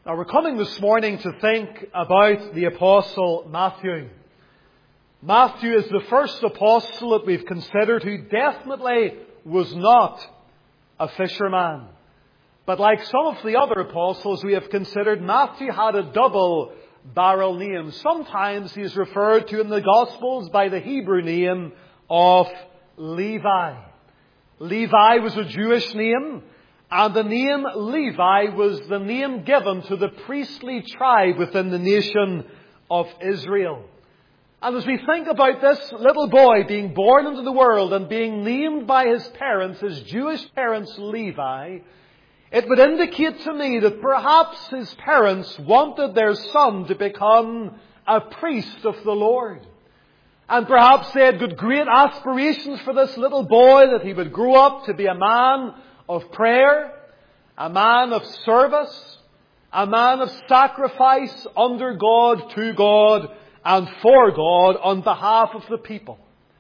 Now we're coming this morning to think about the Apostle Matthew. Matthew is the first apostle that we've considered who definitely was not a fisherman. But like some of the other apostles we have considered, Matthew had a double-barrel name. Sometimes he is referred to in the Gospels by the Hebrew name of Levi. Levi was a Jewish name, and the name Levi was the name given to the priestly tribe within the nation of Israel. And as we think about this little boy being born into the world and being named by his parents, his Jewish parents, Levi, it would indicate to me that perhaps his parents wanted their son to become a priest of the Lord. And perhaps they had got great aspirations for this little boy, that he would grow up to be a man of prayer, a man of service, a man of sacrifice under God, to God, and for God on behalf of the people.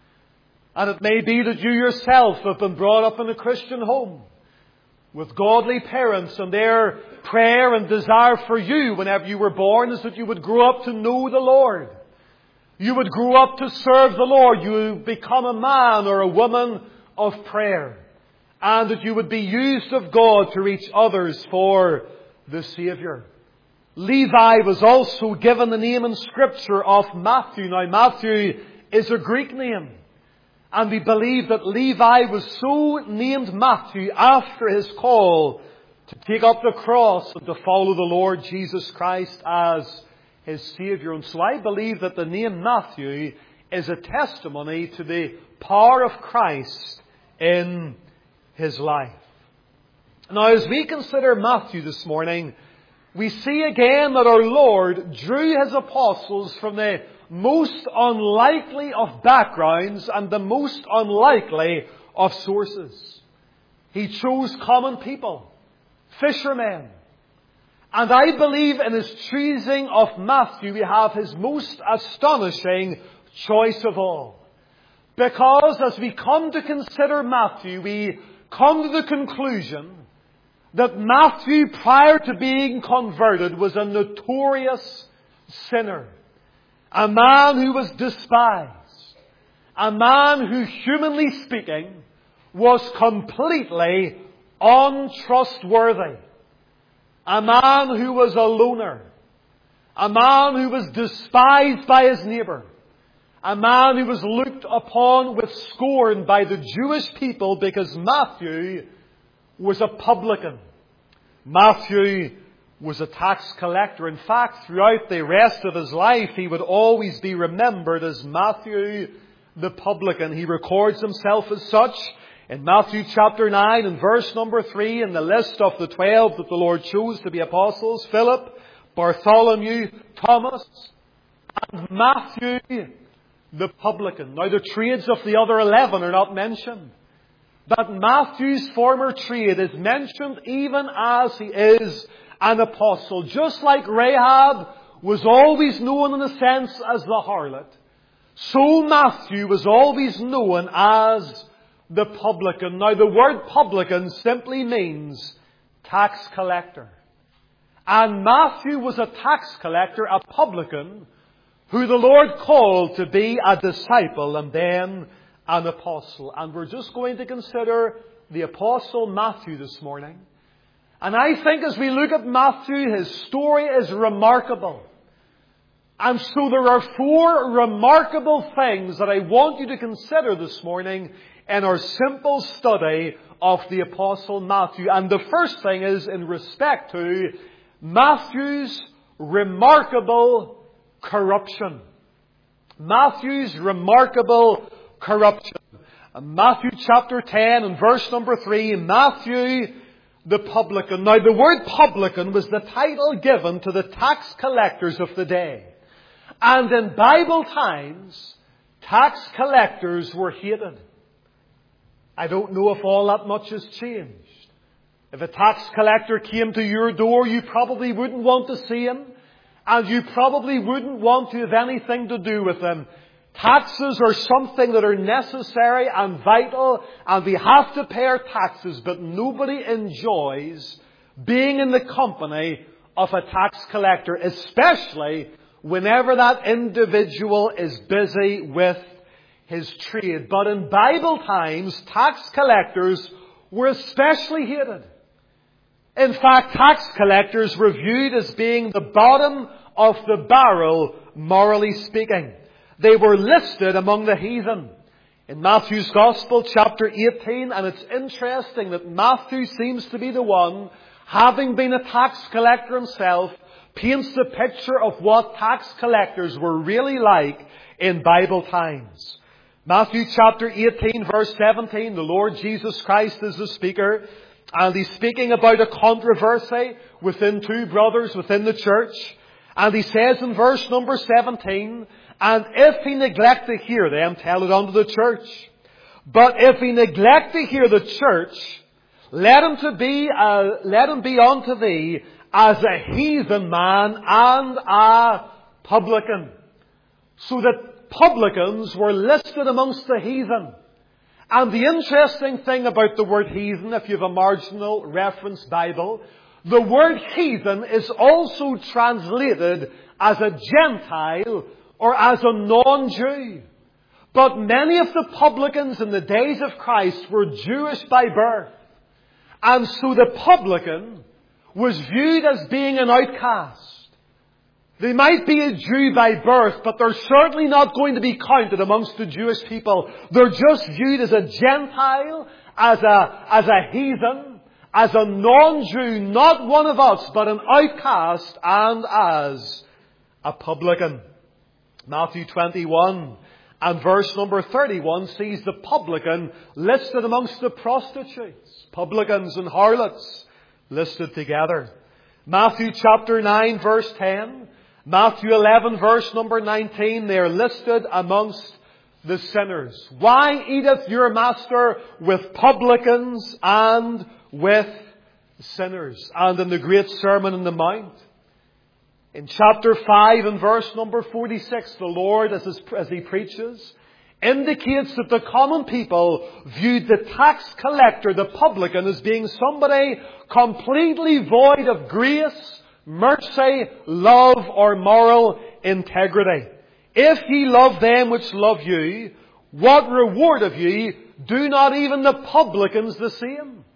And it may be that you yourself have been brought up in a Christian home with godly parents, and their prayer and desire for you whenever you were born is that you would grow up to know the Lord. You would grow up to serve the Lord. You would become a man or a woman of prayer. And that you would be used of God to reach others for the Saviour. Levi was also given the name in Scripture of Matthew. Now, Matthew is a Greek name. And we believe that Levi was so named Matthew after his call to take up the cross and to follow the Lord Jesus Christ as his Saviour. And so I believe that the name Matthew is a testimony to the power of Christ in his life. Now, as we consider Matthew this morning, we see again that our Lord drew his apostles from the most unlikely of backgrounds and the most unlikely of sources. He chose common people, fishermen. And I believe in his choosing of Matthew, we have his most astonishing choice of all. Because as we come to consider Matthew, we come to the conclusion that Matthew, prior to being converted, was a notorious sinner. A man who was despised. A man who, humanly speaking, was completely untrustworthy. A man who was a loner. A man who was despised by his neighbour. A man who was looked upon with scorn by the Jewish people because Matthew was a publican. Matthew was a tax collector. In fact, throughout the rest of his life, he would always be remembered as Matthew the publican. He records himself as such in Matthew chapter 9 and verse number 3 in the list of the 12 that the Lord chose to be apostles: Philip, Bartholomew, Thomas, and Matthew the publican. Now, the trades of the other 11 are not mentioned. But Matthew's former trade is mentioned even as he is an apostle. Just like Rahab was always known in a sense as the harlot, so Matthew was always known as the publican. Now, the word publican simply means tax collector. And Matthew was a tax collector, a publican, who the Lord called to be a disciple and then an apostle. And we're just going to consider the Apostle Matthew this morning. And I think as we look at Matthew, his story is remarkable. And so there are 4 remarkable things that I want you to consider this morning in our simple study of the Apostle Matthew. And the first thing is in respect to Matthew's remarkable corruption. Matthew's remarkable corruption. Matthew chapter 10 and verse number 3, Matthew the publican. Now, the word publican was the title given to the tax collectors of the day. And in Bible times, tax collectors were hated. I don't know if all that much has changed. If a tax collector came to your door, you probably wouldn't want to see him. And you probably wouldn't want to have anything to do with him. Taxes are something that are necessary and vital, and we have to pay our taxes, but nobody enjoys being in the company of a tax collector, especially whenever that individual is busy with his trade. But in Bible times, tax collectors were especially hated. In fact, tax collectors were viewed as being the bottom of the barrel, morally speaking. They were listed among the heathen. In Matthew's Gospel, chapter 18, and it's interesting that Matthew seems to be the one, having been a tax collector himself, paints the picture of what tax collectors were really like in Bible times. Matthew chapter 18, verse 17, the Lord Jesus Christ is the speaker, and he's speaking about a controversy within two brothers within the church. And he says in verse number 17, "And if he neglect to hear them, tell it unto the church. But if he neglect to hear the church, let him be unto thee as a heathen man and a publican." So that publicans were listed amongst the heathen. And the interesting thing about the word heathen, if you have a marginal reference Bible, the word heathen is also translated as a Gentile or as a non-Jew. But many of the publicans in the days of Christ were Jewish by birth. And so the publican was viewed as being an outcast. They might be a Jew by birth, but they're certainly not going to be counted amongst the Jewish people. They're just viewed as a Gentile, as a heathen, as a non-Jew, not one of us, but an outcast, and as a publican. Matthew 21 and verse number 31 sees the publican listed amongst the prostitutes. Publicans and harlots listed together. Matthew chapter 9 verse 10. Matthew 11 verse number 19. They are listed amongst the sinners. Why eateth your master with publicans and with sinners? And in the great Sermon on the Mount, in chapter 5 and verse number 46, the Lord, as He preaches, indicates that the common people viewed the tax collector, the publican, as being somebody completely void of grace, mercy, love, or moral integrity. If ye love them which love you, what reward have ye? Do not even the publicans the same?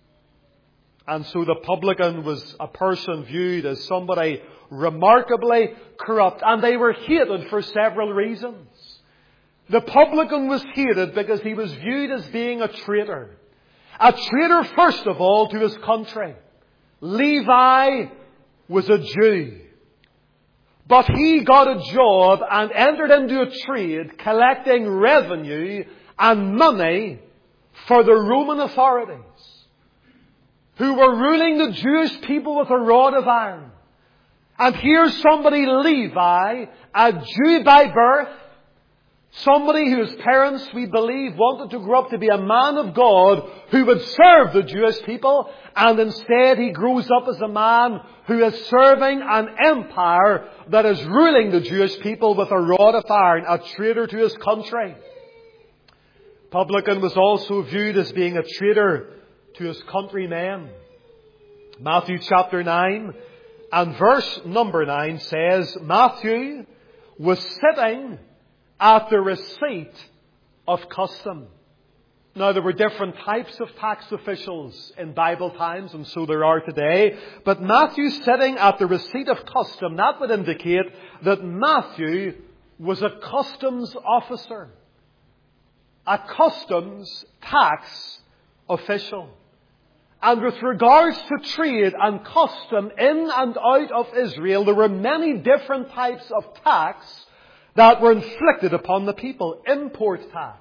And so the publican was a person viewed as somebody remarkably corrupt. And they were hated for several reasons. The publican was hated because he was viewed as being a traitor. A traitor, first of all, to his country. Levi was a Jew. But he got a job and entered into a trade collecting revenue and money for the Roman authorities, who were ruling the Jewish people with a rod of iron. And here's somebody, Levi, a Jew by birth, somebody whose parents, we believe, wanted to grow up to be a man of God who would serve the Jewish people, and instead he grows up as a man who is serving an empire that is ruling the Jewish people with a rod of iron, a traitor to his country. Publican was also viewed as being a traitor to his countrymen. Matthew chapter 9 and verse number 9 says, Matthew was sitting at the receipt of custom. Now, there were different types of tax officials in Bible times, and so there are today. But Matthew sitting at the receipt of custom, that would indicate that Matthew was a customs officer. A customs tax official. And with regards to trade and custom in and out of Israel, there were many different types of tax that were inflicted upon the people. Import tax,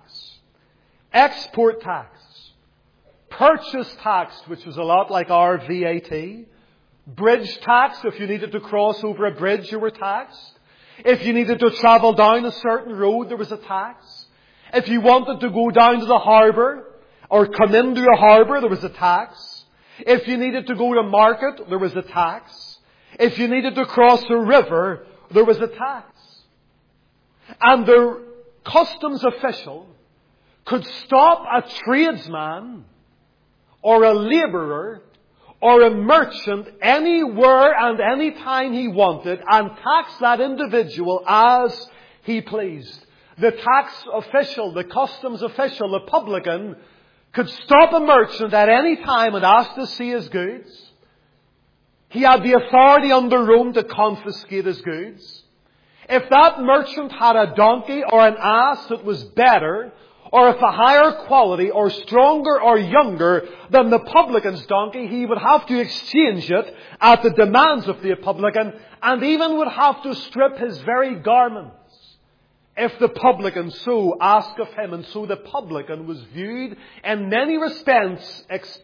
export tax, purchase tax, which was a lot like our VAT, bridge tax. If you needed to cross over a bridge, you were taxed. If you needed to travel down a certain road, there was a tax. If you wanted to go down to the harbour or come into a harbour, there was a tax. If you needed to go to market, there was a tax. If you needed to cross a river, there was a tax. And the customs official could stop a tradesman or a labourer or a merchant anywhere and any time he wanted and tax that individual as he pleased. The tax official, the customs official, the publican, could stop a merchant at any time and ask to see his goods. He had the authority under Rome to confiscate his goods. If that merchant had a donkey or an ass that was better, or of a higher quality, or stronger or younger than the publican's donkey, he would have to exchange it at the demands of the publican, and even would have to strip his very garments if the publican so asked of him. And so the publican was viewed in many respects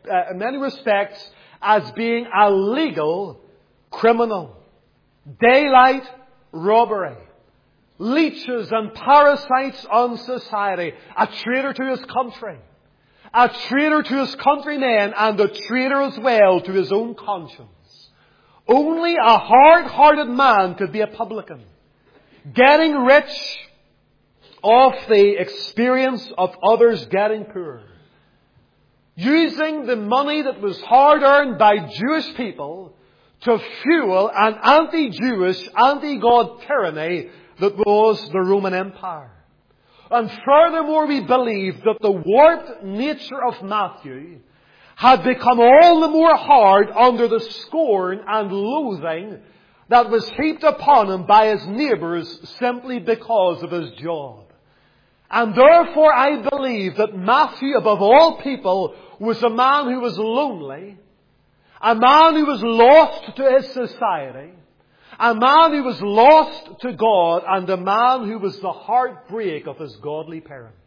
as being a legal criminal. Daylight robbery. Leeches and parasites on society. A traitor to his country. A traitor to his countrymen, and a traitor as well to his own conscience. Only a hard-hearted man could be a publican. Getting rich off the experience of others getting poor. Using the money that was hard-earned by Jewish people to fuel an anti-Jewish, anti-God tyranny that was the Roman Empire. And furthermore, we believe that the warped nature of Matthew had become all the more hard under the scorn and loathing that was heaped upon him by his neighbours simply because of his job. And therefore I believe that Matthew, above all people, was a man who was lonely, a man who was lost to his society, a man who was lost to God, and a man who was the heartbreak of his godly parents.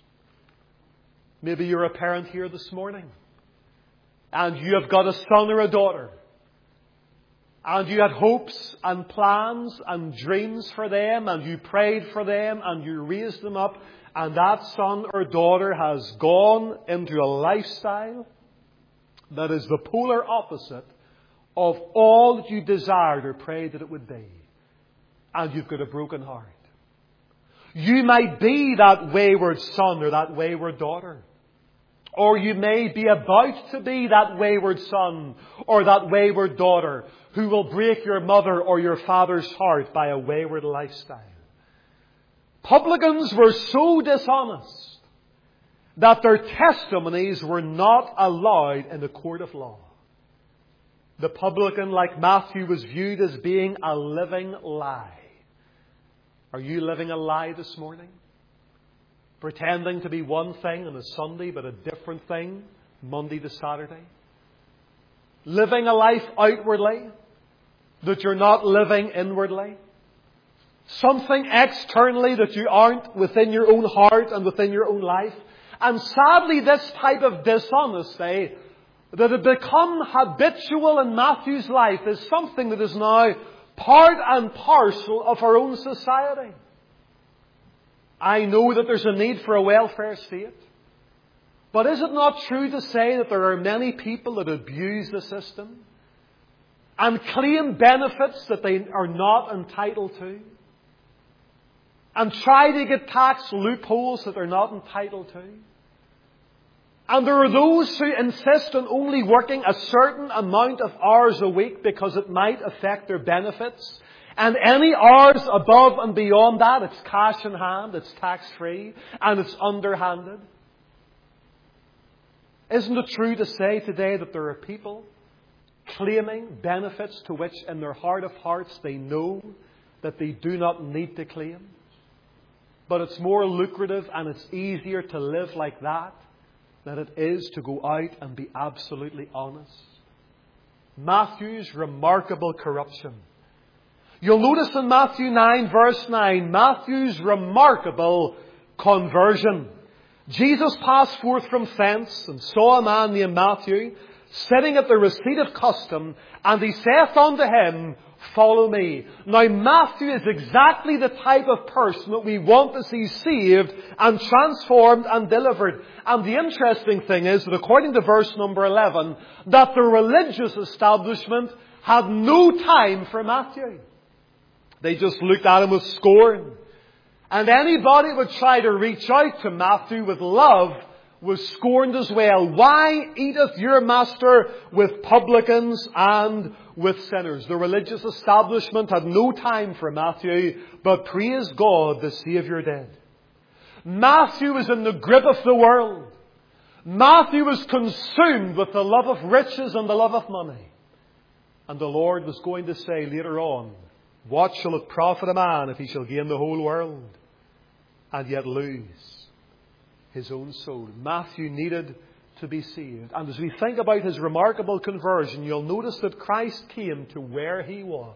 Maybe you're a parent here this morning, and you have got a son or a daughter, and you had hopes and plans and dreams for them, and you prayed for them, and you raised them up, and that son or daughter has gone into a lifestyle that is the polar opposite of all that you desired or prayed that it would be. And you've got a broken heart. You might be that wayward son or that wayward daughter. Or you may be about to be that wayward son or that wayward daughter who will break your mother or your father's heart by a wayward lifestyle. Publicans were so dishonest that their testimonies were not allowed in the court of law. The publican, like Matthew, was viewed as being a living lie. Are you living a lie this morning? Pretending to be one thing on a Sunday, but a different thing Monday to Saturday? Living a life outwardly that you're not living inwardly? Something externally that you aren't within your own heart and within your own life? And sadly, this type of dishonesty that had become habitual in Matthew's life is something that is now part and parcel of our own society. I know that there's a need for a welfare state. But is it not true to say that there are many people that abuse the system and claim benefits that they are not entitled to? And try to get tax loopholes that they're not entitled to? And there are those who insist on only working a certain amount of hours a week because it might affect their benefits. And any hours above and beyond that, it's cash in hand, it's tax-free, and it's underhanded. Isn't it true to say today that there are people claiming benefits to which in their heart of hearts they know that they do not need to claim? But it's more lucrative and it's easier to live like that than it is to go out and be absolutely honest. Matthew's remarkable corruption. You'll notice in Matthew 9, verse 9, Matthew's remarkable conversion. Jesus passed forth from thence and saw a man named Matthew sitting at the receipt of custom, and he saith unto him, Follow me. Now Matthew is exactly the type of person that we want to see saved and transformed and delivered. And the interesting thing is that according to verse number 11, that the religious establishment had no time for Matthew. They just looked at him with scorn. And anybody would try to reach out to Matthew with love was scorned as well. Why eateth your master with publicans and with sinners? The religious establishment had no time for Matthew, but praise God, the Saviour did. Matthew was in the grip of the world. Matthew was consumed with the love of riches and the love of money. And the Lord was going to say later on, what shall it profit a man if he shall gain the whole world and yet lose his own soul? Matthew needed to be saved. And as we think about his remarkable conversion, you'll notice that Christ came to where he was.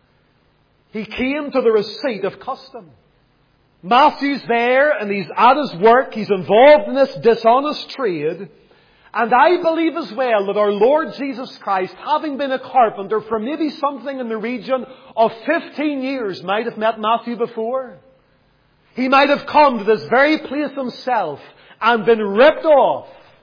He came to the receipt of custom. Matthew's there and he's at his work. He's involved in this dishonest trade. And I believe as well that our Lord Jesus Christ, having been a carpenter for maybe something in the region of 15 years, might have met Matthew before. He might have come to this very place himself and been ripped off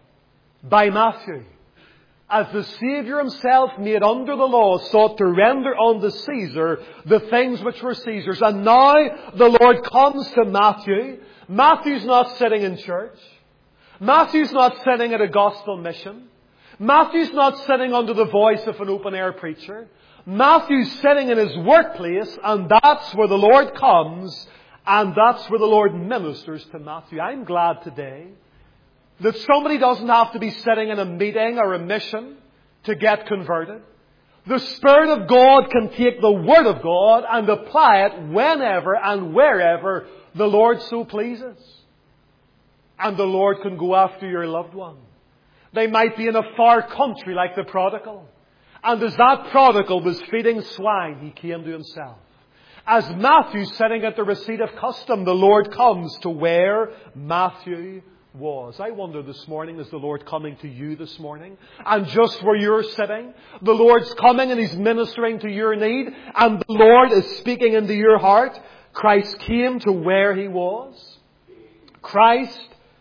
by Matthew, as the Saviour himself, made under the law, sought to render unto Caesar the things which were Caesar's. And now the Lord comes to Matthew. Matthew's not sitting in church. Matthew's not sitting at a gospel mission. Matthew's not sitting under the voice of an open-air preacher. Matthew's sitting in his workplace, and that's where the Lord comes, and that's where the Lord ministers to Matthew. I'm glad today that somebody doesn't have to be sitting in a meeting or a mission to get converted. The Spirit of God can take the Word of God and apply it whenever and wherever the Lord so pleases. And the Lord can go after your loved one. They might be in a far country like the prodigal. And as that prodigal was feeding swine, he came to himself. As Matthew sitting at the receipt of custom, the Lord comes to where Matthew was. I wonder this morning, is the Lord coming to you this morning? And just where you're sitting, the Lord's coming and He's ministering to your need. And the Lord is speaking into your heart. Christ came to where He was. Christ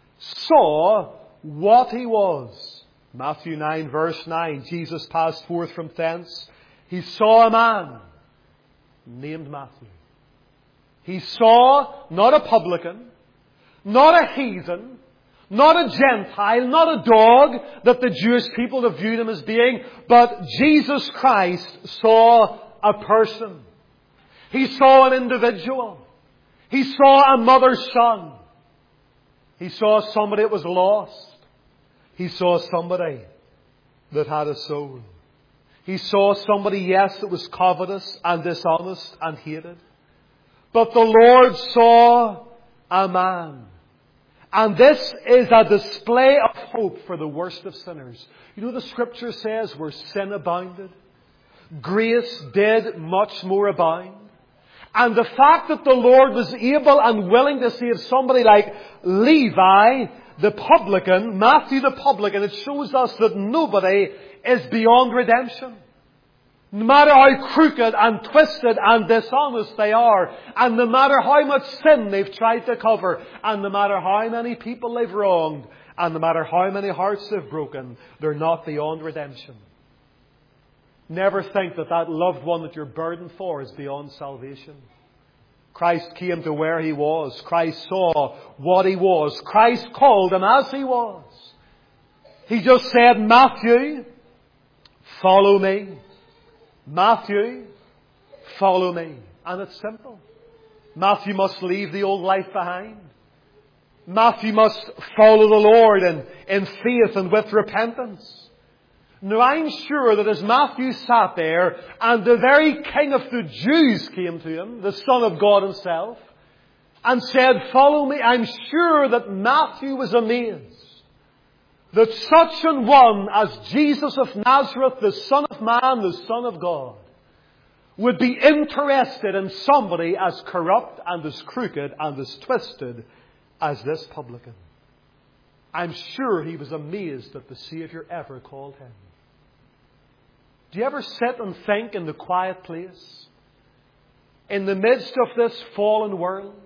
saw what He was. Matthew 9 verse 9. Jesus passed forth from thence. He saw a man named Matthew. He saw not a publican, not a heathen, not a Gentile, not a dog that the Jewish people have viewed him as being, but Jesus Christ saw a person. He saw an individual. He saw a mother's son. He saw somebody that was lost. He saw somebody that had a soul. He saw somebody, yes, that was covetous and dishonest and hated. But the Lord saw a man. And this is a display of hope for the worst of sinners. You know, the Scripture says where sin abounded, grace did much more abound. And the fact that the Lord was able and willing to save somebody like Levi, the publican, Matthew the publican, it shows us that nobody is beyond redemption. No matter how crooked and twisted and dishonest they are, and no matter how much sin they've tried to cover, and no matter how many people they've wronged, and no matter how many hearts they've broken, they're not beyond redemption. Never think that that loved one that you're burdened for is beyond salvation. Christ came to where He was. Christ saw what He was. Christ called him as he was. He just said, Matthew, follow me. Matthew, follow me. And it's simple. Matthew must leave the old life behind. Matthew must follow the Lord in faith and with repentance. Now I'm sure that as Matthew sat there and the very King of the Jews came to him, the Son of God Himself, and said, follow me, I'm sure that Matthew was amazed that such an one as Jesus of Nazareth, the Son of Man, the Son of God, would be interested in somebody as corrupt and as crooked and as twisted as this publican. I'm sure he was amazed that the Saviour ever called him. Do you ever sit and think in the quiet place, in the midst of this fallen world,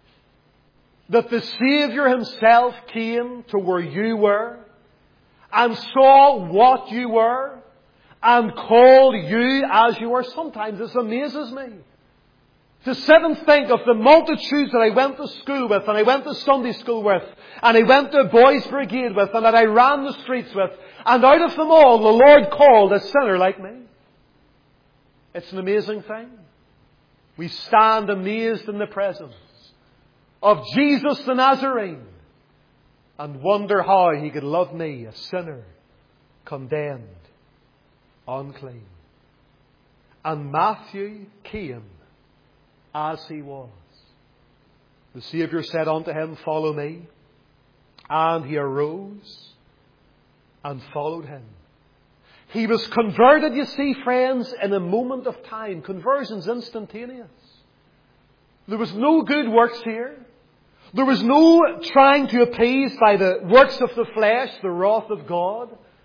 that the Saviour Himself came to where you were and saw what you were and called you as you were? Sometimes this amazes me. To sit and think of the multitudes that I went to school with, and I went to Sunday school with, and I went to boys' brigade with, and that I ran the streets with, and out of them all the Lord called a sinner like me. It's an amazing thing. We stand amazed in the presence of Jesus the Nazarene and wonder how He could love me, a sinner, condemned, unclean. And Matthew came as He was. The Saviour said unto him, Follow me. And he arose and followed Him. He was converted, you see, friends, in a moment of time. Conversion's instantaneous. There was no good works here. There was no trying to appease by the works of the flesh the wrath of God.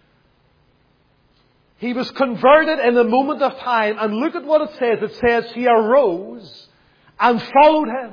He was converted in a moment of time. And look at what it says. It says He arose and followed Him.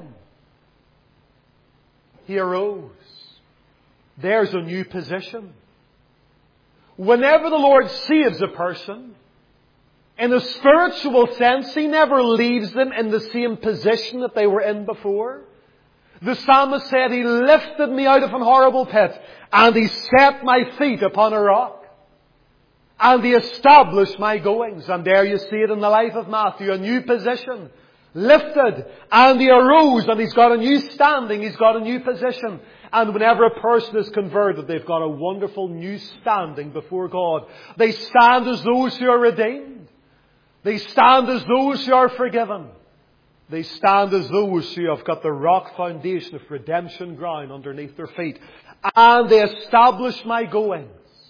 He arose. There's a new position. Whenever the Lord saves a person, in a spiritual sense, He never leaves them in the same position that they were in before. The psalmist said, He lifted me out of an horrible pit, and He set my feet upon a rock. And He established my goings. And there you see it in the life of Matthew, a new position. Lifted, and he arose, and he's got a new standing, he's got a new position. And whenever a person is converted, they've got a wonderful new standing before God. They stand as those who are redeemed. They stand as those who are forgiven. They stand as those who have got the rock foundation of redemption ground underneath their feet. And they established my goings.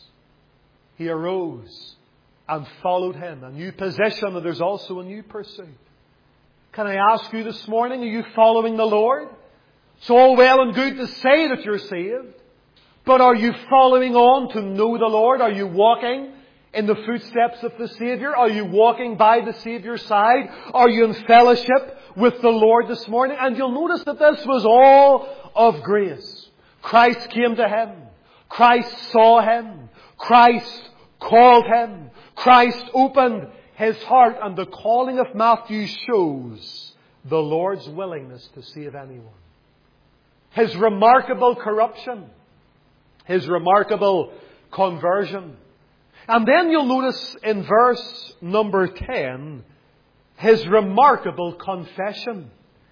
He arose and followed Him. A new position, and there's also a new pursuit. Can I ask you this morning, are you following the Lord? It's all well and good to say that you're saved, but are you following on to know the Lord? Are you walking in the footsteps of the Saviour? Are you walking by the Saviour's side? Are you in fellowship with the Lord this morning? And you'll notice that this was all of grace. Christ came to him. Christ saw him. Christ called him. Christ opened his heart, and the calling of Matthew shows the Lord's willingness to save anyone. His remarkable corruption. His remarkable conversion. And then you'll notice in verse number 10, His remarkable confession.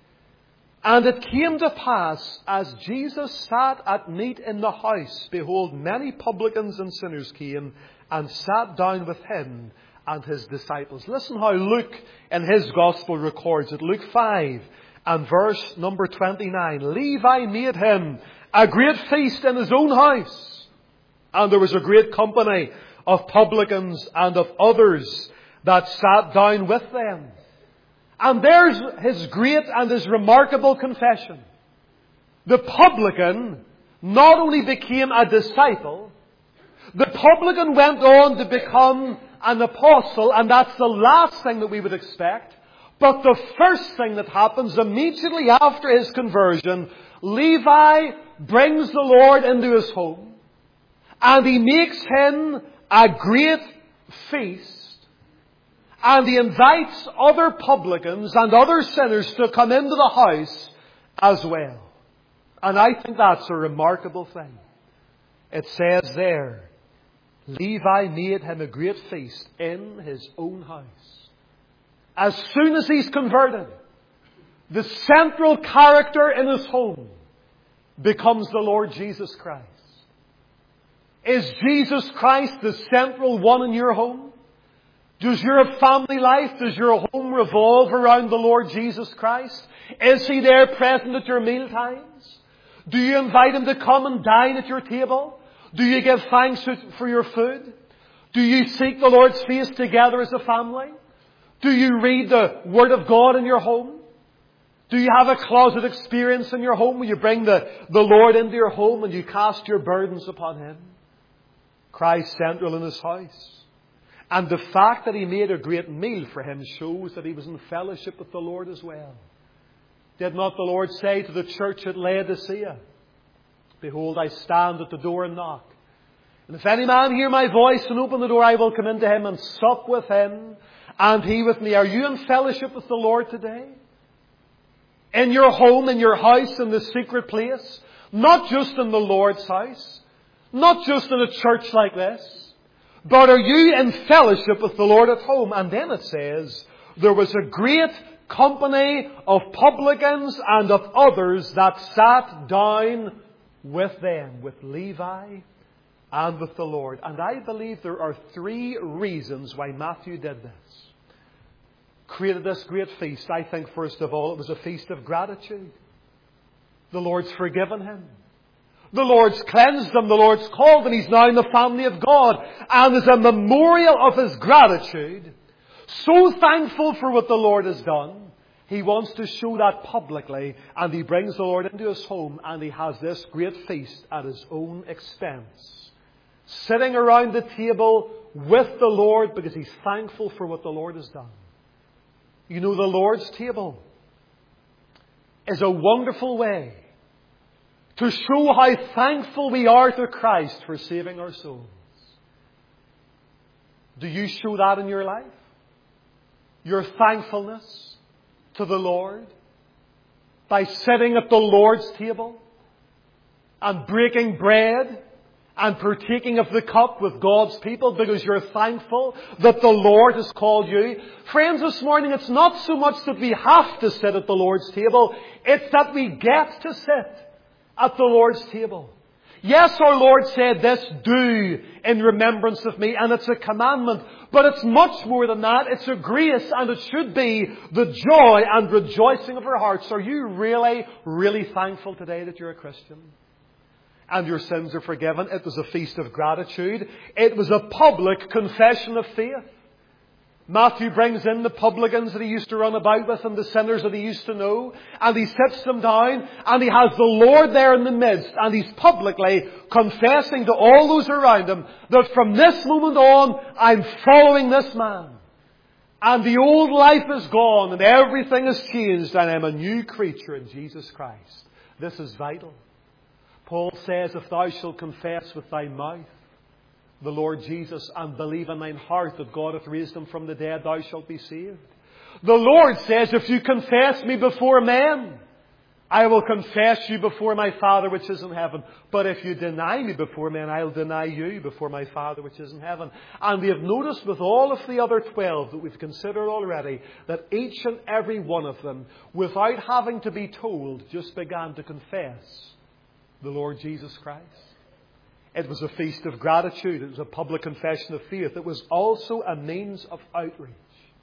And it came to pass, as Jesus sat at meat in the house, behold, many publicans and sinners came and sat down with Him and His disciples. Listen how Luke in his Gospel records it. Luke 5 and verse number 29. Levi made Him a great feast in his own house. And there was a great company of publicans and of others that sat down with them. And there's His great and His remarkable confession. The publican not only became a disciple, the publican went on to become an apostle, and that's the last thing that we would expect. But the first thing that happens immediately after his conversion, Levi brings the Lord into his home, and he makes Him a great feast, and he invites other publicans and other sinners to come into the house as well. And I think that's a remarkable thing. It says there, Levi made Him a great feast in his own house. As soon as he's converted, the central character in his home becomes the Lord Jesus Christ. Is Jesus Christ the central one in your home? Does your family life, does your home revolve around the Lord Jesus Christ? Is He there present at your meal times? Do you invite Him to come and dine at your table? Do you give thanks for your food? Do you seek the Lord's face together as a family? Do you read the Word of God in your home? Do you have a closet experience in your home where you bring the Lord into your home and you cast your burdens upon Him? Christ central in His house. And the fact that He made a great meal for him shows that he was in fellowship with the Lord as well. Did not the Lord say to the church at Laodicea, Behold, I stand at the door and knock. And if any man hear my voice and open the door, I will come into him and sup with him and he with me. Are you in fellowship with the Lord today? In your home, in your house, in the secret place. Not just in the Lord's house. Not just in a church like this. But are you in fellowship with the Lord at home? And then it says, there was a great company of publicans and of others that sat down with them, with Levi and with the Lord. And I believe there are 3 reasons why Matthew did this. Created this great feast. I think first of all it was a feast of gratitude. The Lord's forgiven him. The Lord's cleansed him. The Lord's called him. He's now in the family of God. And as a memorial of his gratitude, so thankful for what the Lord has done, he wants to show that publicly. And he brings the Lord into his home and he has this great feast at his own expense. Sitting around the table with the Lord because he's thankful for what the Lord has done. You know, the Lord's table is a wonderful way to show how thankful we are to Christ for saving our souls. Do you show that in your life? Your thankfulness to the Lord by sitting at the Lord's table and breaking bread and partaking of the cup with God's people because you're thankful that the Lord has called you. Friends, this morning it's not so much that we have to sit at the Lord's table, it's that we get to sit at the Lord's table. Yes, our Lord said this, do in remembrance of me, and it's a commandment, but it's much more than that. It's a grace, and it should be the joy and rejoicing of our hearts. Are you really, really thankful today that you're a Christian? And your sins are forgiven. It was a feast of gratitude. It was a public confession of faith. Matthew brings in the publicans that he used to run about with and the sinners that he used to know. And he sits them down and he has the Lord there in the midst. And he's publicly confessing to all those around him that from this moment on, I'm following this man. And the old life is gone and everything has changed and I'm a new creature in Jesus Christ. This is vital. Paul says, if thou shalt confess with thy mouth the Lord Jesus and believe in thine heart that God hath raised him from the dead, thou shalt be saved. The Lord says, if you confess me before men, I will confess you before my Father which is in heaven. But if you deny me before men, I will deny you before my Father which is in heaven. And we have noticed with all of the other 12 that we've considered already, that each and every one of them, without having to be told, just began to confess the Lord Jesus Christ. It was a feast of gratitude. It was a public confession of faith. It was also a means of outreach.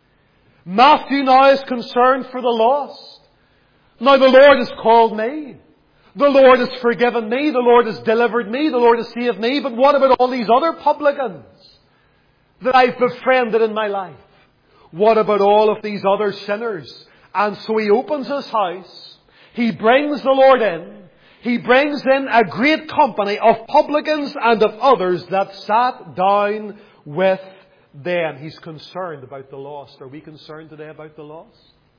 Matthew now is concerned for the lost. Now the Lord has called me. The Lord has forgiven me. The Lord has delivered me. The Lord has saved me. But what about all these other publicans that I've befriended in my life? What about all of these other sinners? And so he opens his house. He brings the Lord in. He brings in a great company of publicans and of others that sat down with them. He's concerned about the lost. Are we concerned today about the lost?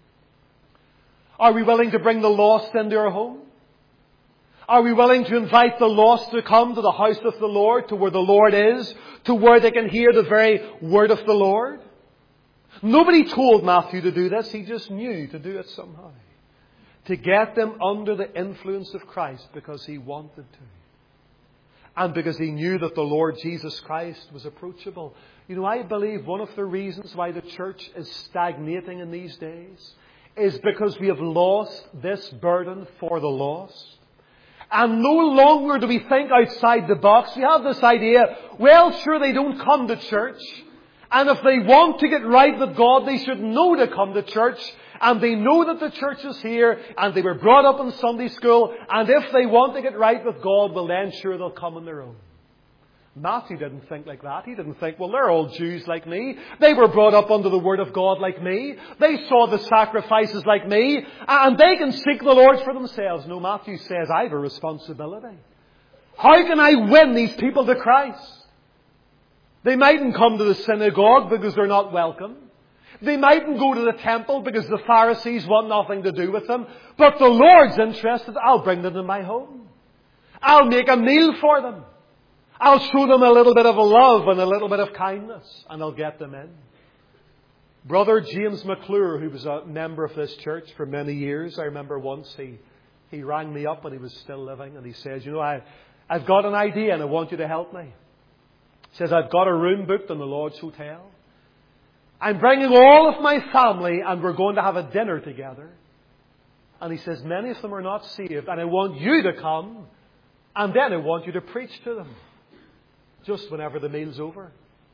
Are we willing to bring the lost into our home? Are we willing to invite the lost to come to the house of the Lord, to where the Lord is, to where they can hear the very word of the Lord? Nobody told Matthew to do this. He just knew to do it somehow. To get them under the influence of Christ because he wanted to. And because he knew that the Lord Jesus Christ was approachable. You know, I believe one of the reasons why the church is stagnating in these days is because we have lost this burden for the lost. And no longer do we think outside the box. We have this idea, well, sure, they don't come to church. And if they want to get right with God, they should know to come to church. And they know that the church is here, and they were brought up in Sunday school, and if they want to get right with God, well then sure they'll come on their own. Matthew didn't think like that. He didn't think, well, they're all Jews like me. They were brought up under the Word of God like me. They saw the sacrifices like me, and they can seek the Lord for themselves. No, Matthew says, I have a responsibility. How can I win these people to Christ? They mightn't come to the synagogue because they're not welcome. They mightn't go to the temple because the Pharisees want nothing to do with them. But the Lord's interested. I'll bring them to my home. I'll make a meal for them. I'll show them a little bit of love and a little bit of kindness. And I'll get them in. Brother James McClure, who was a member of this church for many years, I remember once he rang me up when he was still living, and he says, you know, I've got an idea and I want you to help me. He says, I've got a room booked in the Lord's Hotel. I'm bringing all of my family and we're going to have a dinner together. And he says, many of them are not saved, and I want you to come, and then I want you to preach to them just whenever the meal's over.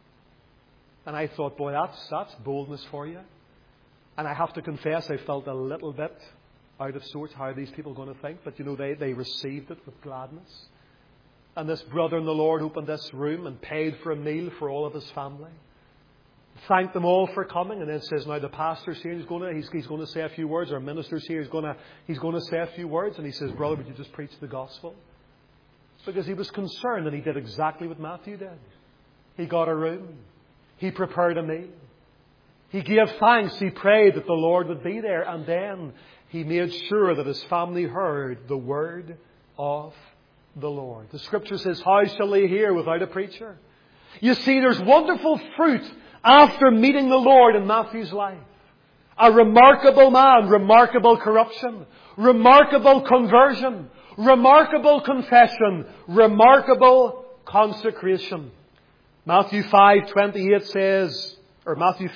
And I thought, boy, that's boldness for you. And I have to confess, I felt a little bit out of sorts. How are these people going to think? But you know, they received it with gladness. And this brother in the Lord opened this room and paid for a meal for all of his family. Thanked them all for coming, and then says, now the pastor's here, he's going to say a few words. Our minister's here, he's going to say a few words. And he says, brother, would you just preach the gospel? Because he was concerned, and he did exactly what Matthew did. He got a room. He prepared a meal. He gave thanks. He prayed that the Lord would be there. And then he made sure that his family heard the word of the Lord. The Scripture says, how shall they hear without a preacher? You see, there's wonderful fruit after meeting the Lord in Matthew's life. A remarkable man, remarkable corruption, remarkable conversion, remarkable confession, remarkable consecration. Matthew 5:28 says, or Matthew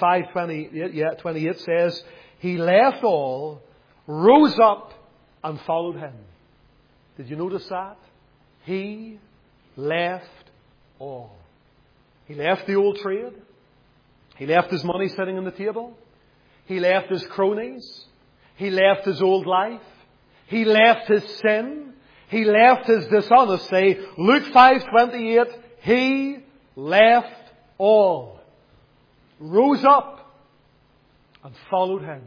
5:28 says, he left all, rose up, and followed him. Did you notice that? He left all. He left the old trade. He left his money sitting on the table. He left his cronies. He left his old life. He left his sin. He left his dishonesty. Luke 5:28, he left all, rose up, and followed him.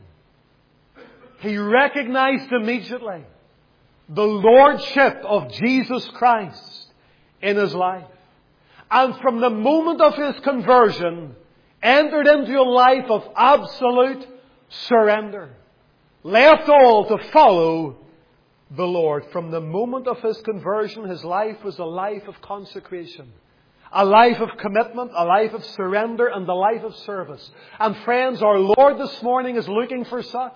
He recognized immediately the lordship of Jesus Christ in his life. And from the moment of his conversion, entered into a life of absolute surrender. Left all to follow the Lord. From the moment of his conversion, his life was a life of consecration. A life of commitment, a life of surrender, and a life of service. And friends, our Lord this morning is looking for such.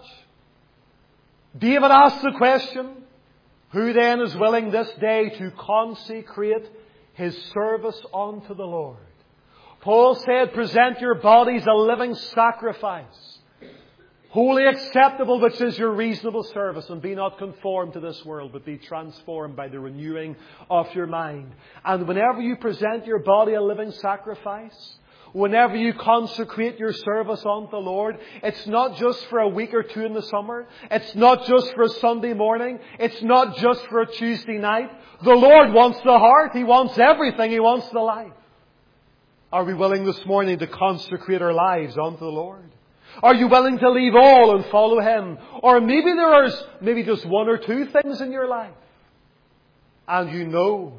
David asked the question, who then is willing this day to consecrate his service unto the Lord? Paul said, present your bodies a living sacrifice, wholly acceptable, which is your reasonable service, and be not conformed to this world, but be transformed by the renewing of your mind. And whenever you present your body a living sacrifice, whenever you consecrate your service unto the Lord, it's not just for a week or two in the summer. It's not just for a Sunday morning. It's not just for a Tuesday night. The Lord wants the heart. He wants everything. He wants the life. Are we willing this morning to consecrate our lives unto the Lord? Are you willing to leave all and follow Him? Or maybe there is just one or two things in your life. And you know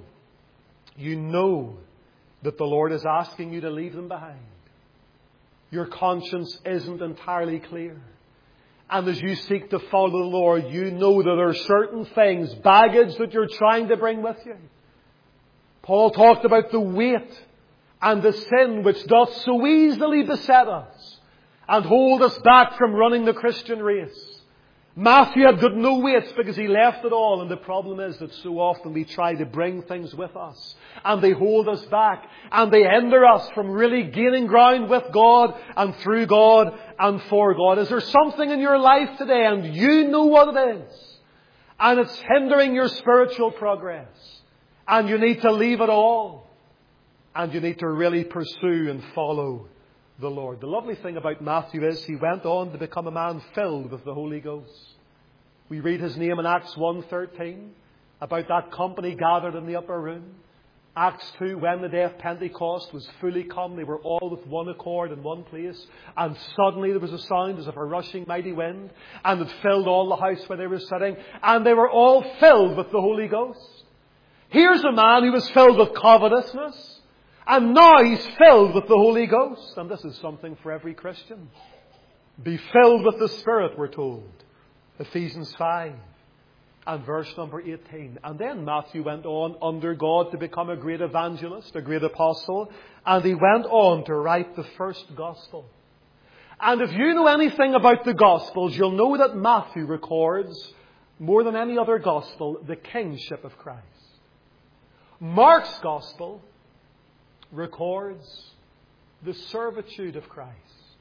that the Lord is asking you to leave them behind. Your conscience isn't entirely clear. And as you seek to follow the Lord, you know that there are certain things, baggage that you're trying to bring with you. Paul talked about the weight and the sin which doth so easily beset us and hold us back from running the Christian race. Matthew had got no weights because he left it all. And the problem is that so often we try to bring things with us. And they hold us back. And they hinder us from really gaining ground with God and through God and for God. Is there something in your life today and you know what it is? And it's hindering your spiritual progress. And you need to leave it all. And you need to really pursue and follow the Lord. The lovely thing about Matthew is he went on to become a man filled with the Holy Ghost. We read his name in Acts 1:13 about that company gathered in the upper room. Acts 2, when the day of Pentecost was fully come, they were all with one accord in one place. And suddenly there was a sound as of a rushing mighty wind. And it filled all the house where they were sitting. And they were all filled with the Holy Ghost. Here's a man who was filled with covetousness. And now he's filled with the Holy Ghost. And this is something for every Christian. Be filled with the Spirit, we're told. Ephesians 5 and verse number 18. And then Matthew went on under God to become a great evangelist, a great apostle. And he went on to write the first gospel. And if you know anything about the Gospels, you'll know that Matthew records, more than any other Gospel, the kingship of Christ. Mark's Gospel records the servitude of Christ,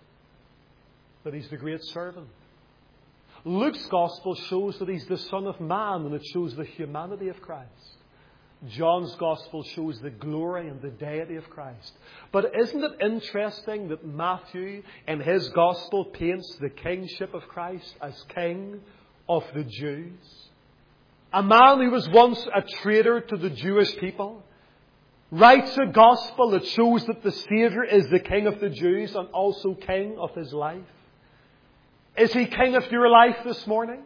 that He's the great servant. Luke's Gospel shows that He's the Son of Man, and it shows the humanity of Christ. John's Gospel shows the glory and the deity of Christ. But isn't it interesting that Matthew, in his Gospel, paints the kingship of Christ as King of the Jews? A man who was once a traitor to the Jewish people writes a Gospel that shows that the Saviour is the King of the Jews and also King of his life. Is He King of your life this morning?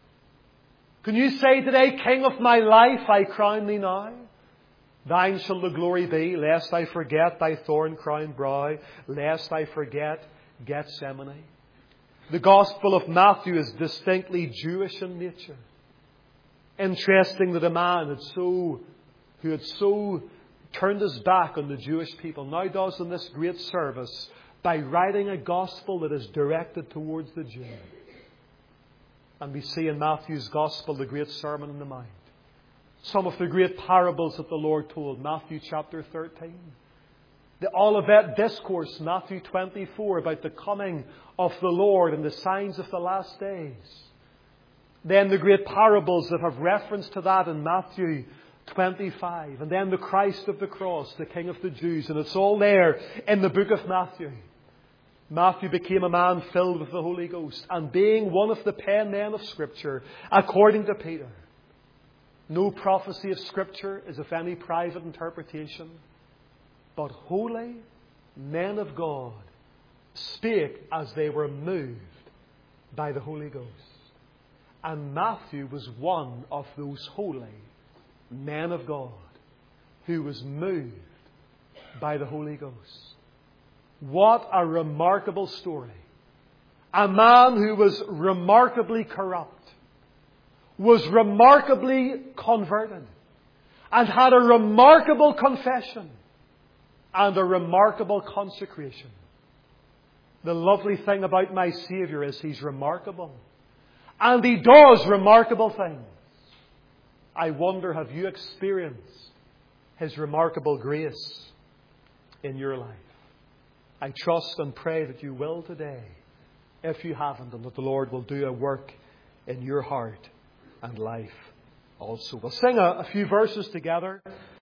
Can you say today, King of my life, I crown Thee now? Thine shall the glory be, lest I forget Thy thorn-crowned brow, lest I forget Gethsemane. The Gospel of Matthew is distinctly Jewish in nature. Interesting that a man who had so turned his back on the Jewish people now does in this great service by writing a Gospel that is directed towards the Jew. And we see in Matthew's Gospel the great Sermon on the Mount. Some of the great parables that the Lord told. Matthew chapter 13. The Olivet Discourse, Matthew 24, about the coming of the Lord and the signs of the last days. Then the great parables that have reference to that in Matthew 25. And then the Christ of the cross, the King of the Jews. And it's all there in the book of Matthew. Matthew became a man filled with the Holy Ghost, and being one of the penmen of Scripture, according to Peter. No prophecy of Scripture is of any private interpretation, but holy men of God spake as they were moved by the Holy Ghost. And Matthew was one of those holy men of God who was moved by the Holy Ghost. What a remarkable story. A man who was remarkably corrupt, was remarkably converted, and had a remarkable confession and a remarkable consecration. The lovely thing about my Saviour is He's remarkable. And He does remarkable things. I wonder, have you experienced His remarkable grace in your life? I trust and pray that you will today, if you haven't, and that the Lord will do a work in your heart and life also. We'll sing a few verses together.